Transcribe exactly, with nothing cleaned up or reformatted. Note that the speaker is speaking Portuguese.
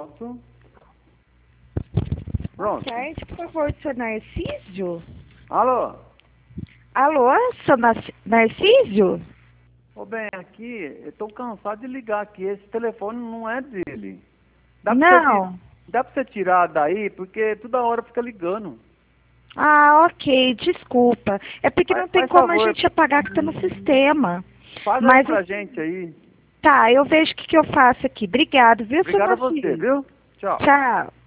Pronto. Pronto. Boa tarde, por favor, seu Narcísio? Alô? Alô, seu Nas- Narcísio? Ô, bem, aqui, eu tô cansado de ligar aqui. Esse telefone não é dele. Dá pra você, Não. ti- dá pra você tirar daí, porque toda hora fica ligando. Ah, ok, desculpa. É porque Faz, não tem faz como a favor, gente apagar que tá no sistema. faz aí Mas, pra gente aí. tá, eu vejo o que, que eu faço aqui. Obrigado, viu, seu Obrigado a você, Narcísio? viu? Tchau. Tchau.